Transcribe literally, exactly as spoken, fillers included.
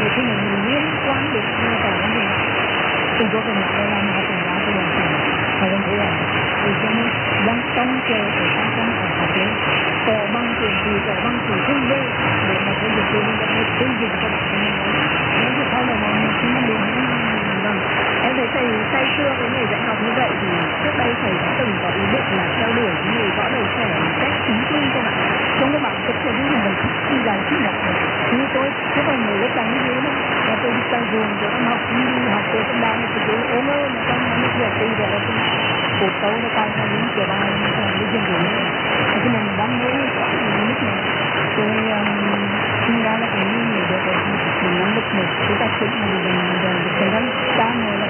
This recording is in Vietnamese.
khi mà mình liên quan đến cái vấn đề từ chỗ cái này làm họ tìm ra cái vấn đề và vấn đề là vì cho nên đang trong chờ để ta trong ở học đấy có bằng tiền gì có bằng gì không đây để mà cái việc tôi đã được xây dựng cho bạn mình nói thì sau này mà mình không đúng vâng em thấy thầy say xưa với nghề dạy học như vậy thì trước đây thầy đã từng có ý định là theo đuổi cái nghề võ đầu trẻ một cách chính quy không ạ? Trong cái bản chất của những người khi dài khi học như tôi chứ còn người rất là như thế đấy và tôi đi cày vườn rồi em học đi học tôi cũng đang thì tôi ốm ơi mà trong những việc tôi về là cuộc sống nó cay ra những kiểu bài như là những chuyện của mình thì mình đang nghĩ có những lúc này tôi sinh ra là cũng như người được rồi mình nắm được một cái tài chính mà mình mình mình mình đang cao người